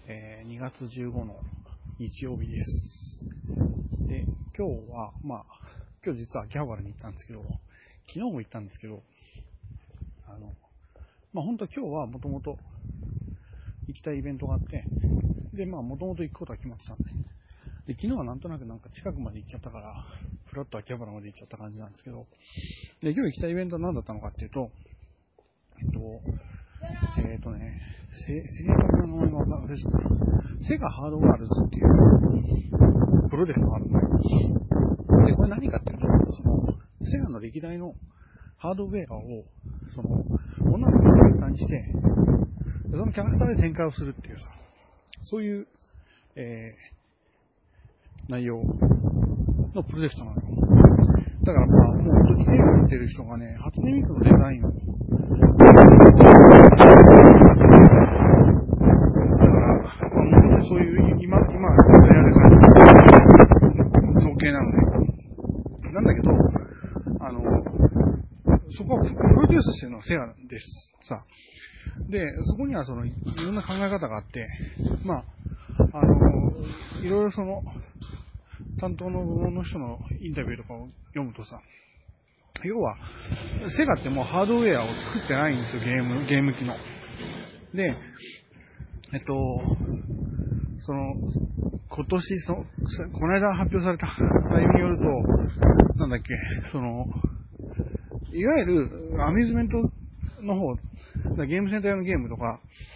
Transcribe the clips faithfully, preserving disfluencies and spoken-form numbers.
えー、にがつじゅうごの日曜日です。で、今日は、まあ、今日実は秋葉原に行ったんですけど、昨日も行ったんですけど、あの、まあ本当今日はもともと行きたいイベントがあって、で、まあもともと行くことは決まってたんで、で、昨日はなんとなくなんか近くまで行っちゃったから、ふらっと秋葉原まで行っちゃった感じなんですけど、で、今日行きたいイベントは何だったのかっていうと、えっと、えっ、ー、とね、正確な名前が忘れちゃった。セガハードワールズっていうプロジェクトがあるのね。で、これ何かっていうと、その、セガの歴代のハードウェアを、その、女の子のキャラクターにして、そのキャラクターで展開をするっていうさ、そういう、えー、内容のプロジェクトなのよ。だからまあ、もう本当に絵を見てる人がね、初音ミクのデザインを、そういう今、今、流行る感じの造形なのね。なんだけど、あの、そこはプロデュースしてるのはセガですさ。で、そこにはその、いろんな考え方があって、まあ、あの、いろいろその、担当の部門の人のインタビューとかを読むとさ、要は、セガってもうハードウェアを作ってないんですよ、ゲーム、ゲーム機の。で、えっと、その、今年そ、この間発表された内容によると、なんだっけ、その、いわゆるアミューズメントの方、ゲームセンター用のゲームとか、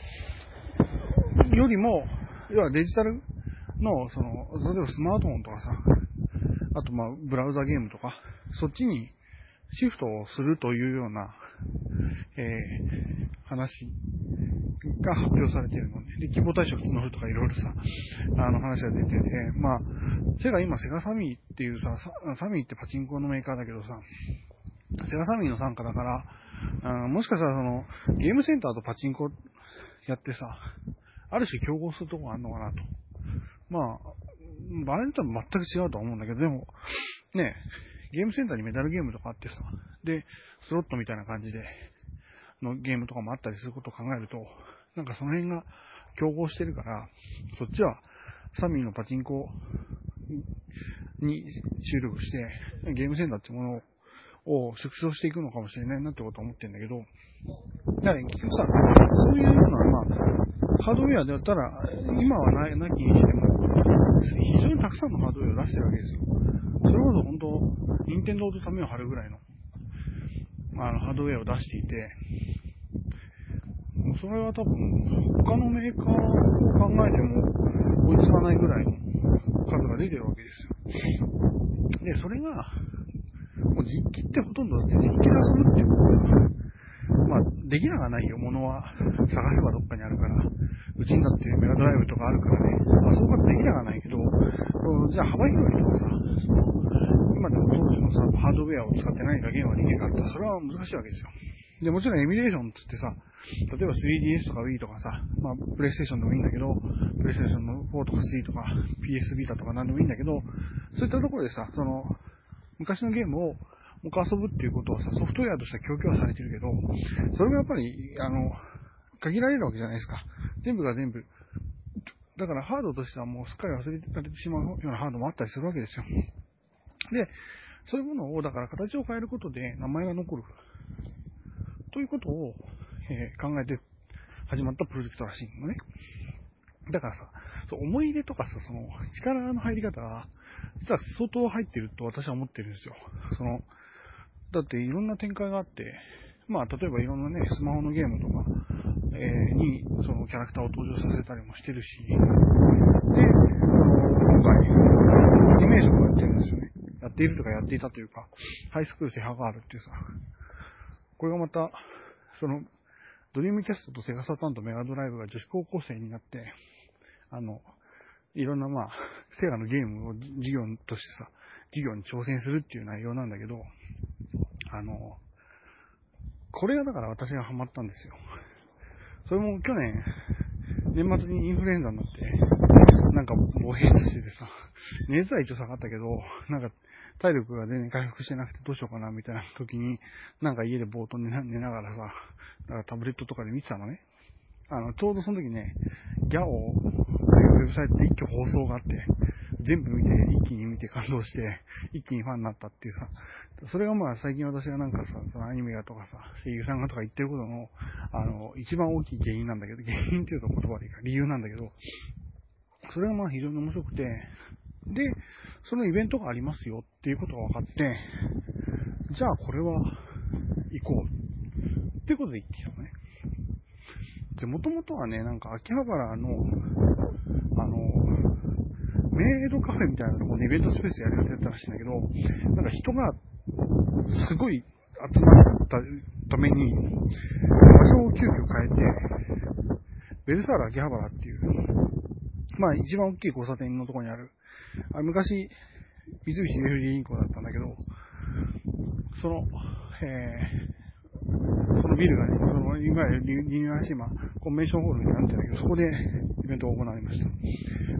よりも、要はデジタルの、その、例えばスマートフォンとかさ、あとまあ、ブラウザゲームとか、そっちにシフトをするというような、えー、話が発表されているので、で、規模対象募るとかいろいろさ、あの話が出てて、まあ、セガ今セガサミーっていうさ、サミーってパチンコのメーカーだけどさ、セガサミーの傘下だから、あもしかしたらその、ゲームセンターとパチンコやってさ、ある種競合するとこがあるのかなと。まあ、場合によっては全く違うとは思うんだけど、でも、ね、ゲームセンターにメダルゲームとかあってさ、で、スロットみたいな感じで、のゲームとかもあったりすることを考えると、なんかその辺が競合してるから、そっちはサミーのパチンコに注力して、ゲームセンターっていうものを縮小していくのかもしれないなってことは思ってるんだけど、だから結局さ、そういうような、まあ、ハードウェアであったら、今はななきにしても、非常にたくさんのハードウェアを出してるわけですよ。それこそ本当、任天堂とためを張るぐらいの、あの、ハードウェアを出していて、それは多分、他のメーカーを考えても追いつかないぐらいの数が出てるわけですよ。で、それが、もう実機ってほとんどだって実機で遊ぶっていうことはさ、まあ、できながないよ、ものは探せばどっかにあるから、うちにだってメガドライブとかあるからね、まあ、そういうことできながないけど、じゃあ幅広い人がさ、その、今でも当時のさ、ハードウェアを使って何かゲームができるかってそれは難しいわけですよ。で、もちろんエミュレーションってってさ、例えば スリーディーエス とか Wii とかさ、まあ、プレイステーションでもいいんだけど、プレイステーションのフォーとかスリーとか ピーエス ビータとか何でもいいんだけど、そういったところでさ、その、昔のゲームをもう一回遊ぶっていうことはさ、ソフトウェアとしては供給はされてるけど、それがやっぱり、あの、限られるわけじゃないですか。全部が全部。だからハードとしてはもうすっかり忘れられてしまうようなハードもあったりするわけですよ。で、そういうものを、だから形を変えることで名前が残る。ということを、えー、考えて始まったプロジェクトらしいのね。だからさ、そう思い入れとかさ、その力の入り方が、実は相当入ってると私は思ってるんですよ。その、だっていろんな展開があって、まあ例えばいろんなね、スマホのゲームとか、えー、にそのキャラクターを登場させたりもしてるし、で、今回、アニメーションをやってるんですよね。やっているとかやっていたというか、ハイスクールセハガールっていうさ、これがまた、その、ドリームキャストとセガサターンとメガドライブが女子高校生になって、あの、いろんなまあ、セガのゲームを事業としてさ、事業に挑戦するっていう内容なんだけど、あの、これがだから私がハマったんですよ。それも去年、年末にインフルエンザになって、なんか暴閉しててさ、熱は一応下がったけど、なんか体力が全然回復してなくてどうしようかなみたいな時に、なんか家でぼーっと寝ながらさ、だからタブレットとかで見てたのね。 あの、ちょうどその時ね、ギャオというウェブサイトで一挙放送があって、全部見て、一気に見て感動して、一気にファンになったっていうさ、それがまあ最近私がなんかさ、そのアニメがとかさ、声優さんがとか言ってることの、あの、一番大きい原因なんだけど、原因っていうと言葉でいいか、理由なんだけど、それがまあ非常に面白くて、で、そのイベントがありますよっていうことが分かって、じゃあこれは行こうっていうことで行ってきたのね。で、もともとはね、なんか秋葉原の、あの、メイドカフェみたいなところでイベントスペースやる予定だったらしいんだけど、なんか人がすごい集まったために、場所を急遽変えて、ベルサール秋葉原っていう、まあ一番大きい交差点のところにある、あ昔、三菱 ユーエフディー 銀行だったんだけど、その、えー、そのビルがね、そのいわゆるリニューアルして今、コンベンションホールになってるんだけど、そこでイベントが行われました。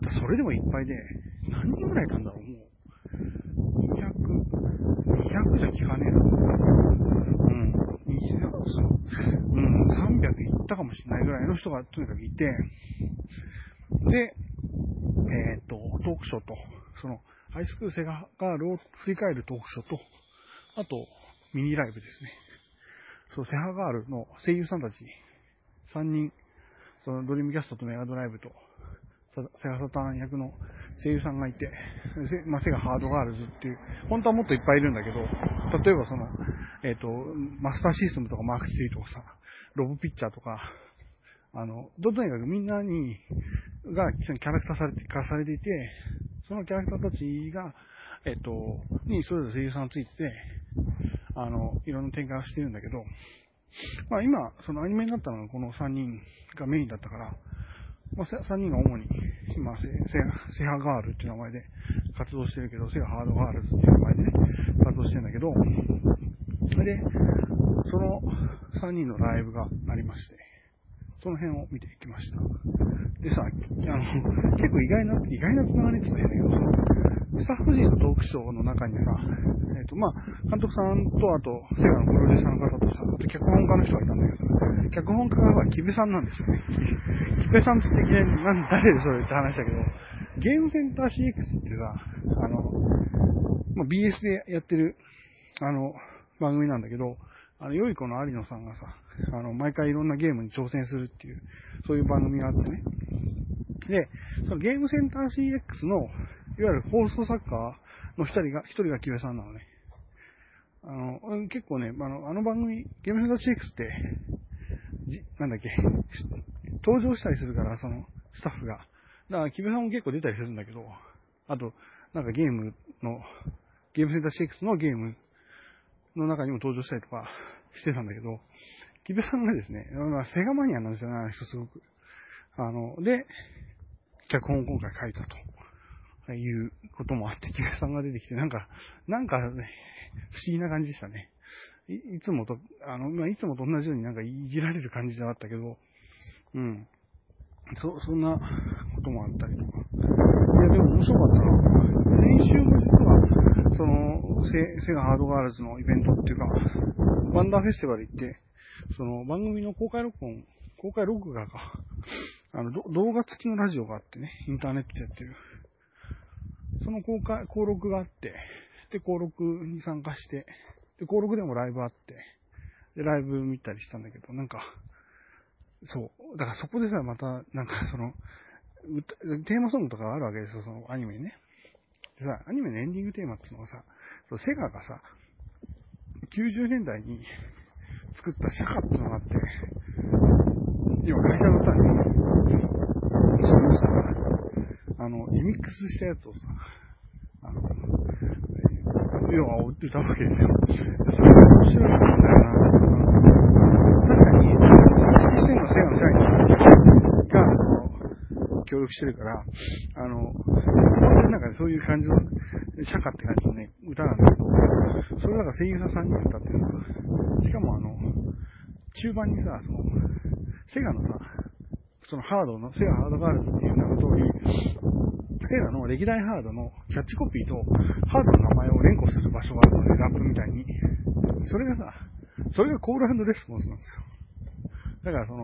それでもいっぱいで、何人ぐらいいたんだろう、もう。にひゃく、にひゃくじゃ聞かねえだろう。うん。にひゃく、うん、さんびゃくいったかもしれないぐらいの人がとにかくいて、で、えっと、トークショーと、その、ハイスクールセガガールを振り返るトークショーと、あと、ミニライブですね。そう、セハガールの声優さんたち、さんにん、そのドリームキャストとメガドライブと、セガサターン役の声優さんがいて、まあ、セガハードガールズっていう、本当はもっといっぱいいるんだけど、例えばその、えっと、マスターシステムとかマークスリーとかさ、ロボピッチャーとか、あの、とにかくみんなに、がキャラクターされて、化されていて、そのキャラクターたちが、えっと、にそれぞれ声優さんがついてて、あの、いろんな展開をしてるんだけど、まあ今、そのアニメになったのがこのさんにんがメインだったから、まあ、さんにんが主に、今セ、セハガールっていう名前で活動してるけど、セガハードガールズっていう名前でね、活動してるんだけど、で、そのさんにんのライブがありまして、その辺を見ていきました。でさ、あの、結構意外な、意外なつながりって言ったら変だけど、その、スタッフ陣のトークショーの中にさ、えっと、まあ、監督さんと、あと、セガのプロデューサーの方とさ、あと脚本家の人がいたんだけどさ、脚本家がキベさんなんですよね。キベさんっていきなり、なん、誰でそれって話だけど、ゲームセンター シーエックス ってさ、あの、まあ、ビーエス でやってる、あの、番組なんだけど、あの、良い子の有野さんがさ、あの、毎回いろんなゲームに挑戦するっていう、そういう番組があってね。で、そのゲームセンター シーエックス の、いわゆる放送作家の一人が、一人がキベさんなのね。あの、結構ね、あの、あの番組、ゲームセンター シーエックス って、じ、なんだっけ、登場したりするから、その、スタッフが。だから、キベさんも結構出たりするんだけど、あと、なんかゲームの、ゲームセンター シーエックス のゲームの中にも登場したりとかしてたんだけど、キベさんがですね、まあ、セガマニアなんですよね、あの人すごく。あの、で、脚本を今回書いたということもあって、キベさんが出てきて、なんか、なんかね、不思議な感じでしたね。い, いつもと、あの、まあ、いつもと同じようになんかいじられる感じではあったけど、うん。そ、そんなこともあったりとか。いや、でも面白かったな。先週も実は、その、セ、セガハードガールズのイベントっていうか、ワンダーフェスティバル行って、その番組の公開録音、公開録画か、あの、動画付きのラジオがあってね、インターネットでやってる。その公開、登録があって、で、登録に参加して、で、登録でもライブあって、で、ライブ見たりしたんだけど、なんか、そう、だからそこでさ、また、なんかその、歌テーマソングとかあるわけですよ、そのアニメにね。でさ、アニメのエンディングテーマっていうのがさ、そうセガがさ、きゅうじゅうねんだいに作ったシャカっていうのがあって、今会社の歌に、それをさ、あの、リミックスしたやつをさ、あの、要は歌うわけですよ。それが面白いんだよな。確かに、作詞してるのはセガの社員が、その、協力してるから、あの、本当になんかそういう感じの、シャカって感じのね、歌なんだけど、それだから声優さんさんにん歌ってるの。しかもあの、中盤にさ、その、セガのさ、そのハードの、セガハードガールズっていう名の通り、セガの歴代ハードのキャッチコピーとハードの名前を連呼する場所があるのね、ラップみたいに。それがさ、それがコール&レスポンスなんですよ。だからその、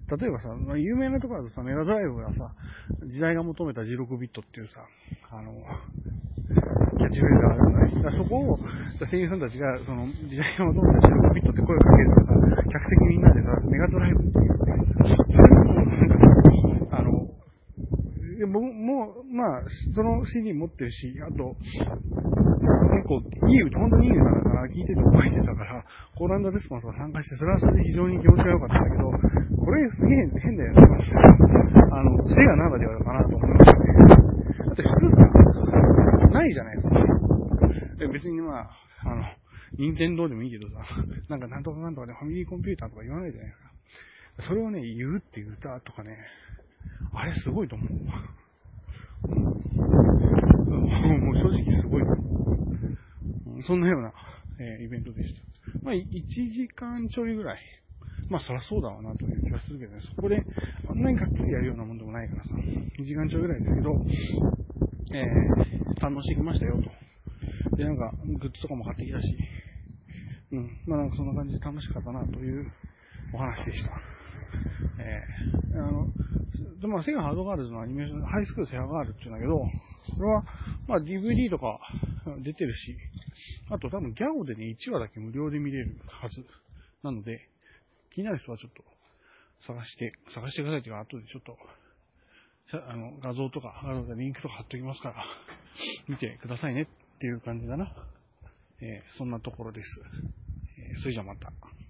例えばさ、まあ、有名なところだとさ、メガドライブがさ、時代が求めたじゅうろくビットっていうさ、あの、キャッチフレーズがあるんだね。だからそこを、声優さんたちが、その、時代が求めたじゅうろくビットって声をかけるとさ、客席みんなでさ、メガドライブって言うわけ。それがもうなんかさ、あの、僕もう、まあ、その シーディー 持ってるし、あと、結構、いい歌、本当にいい歌だから、聴いてて覚えてたから、コール&レスポンスが参加して、それはそれで非常に気持ちが良かったんだけど、これすげえ変だよね、と思ってさ、あの、セガならではかなと思いましたね。だって普通さ、ないじゃないですか。別にまあ、あの、任天堂でもいいけどさ、なんかなんとかなんとかでファミリーコンピューターとか言わないじゃないですか。それをね、言うっていう歌とかね、あれすごいと思う。もう正直すごいと思う。そんなような、えー、イベントでした。まあ、いちじかんちょいぐらい。まあ、そりゃそうだわなという気がするけどね。そこで、あんなにがっつりやるようなもんでもないからさ、にじかんちょいぐらいですけど、えー、堪能してきましたよと。で、なんか、グッズとかも買ってきたし、うん、まあなんかそんな感じで楽しかったなというお話でした。えー、あの、でまあ、セガハードガールズのアニメーション、ハイスクールセガガールっていうんだけど、これは、まあ ディーブイディー とか出てるし、あと多分ギャオでね、いちわだけ無料で見れるはず。なので、気になる人はちょっと探して、探してくださいというか、後でちょっと、あの、画像とか、あのリンクとか貼っておきますから、見てくださいねっていう感じだな。えー、そんなところです。えー、それじゃまた。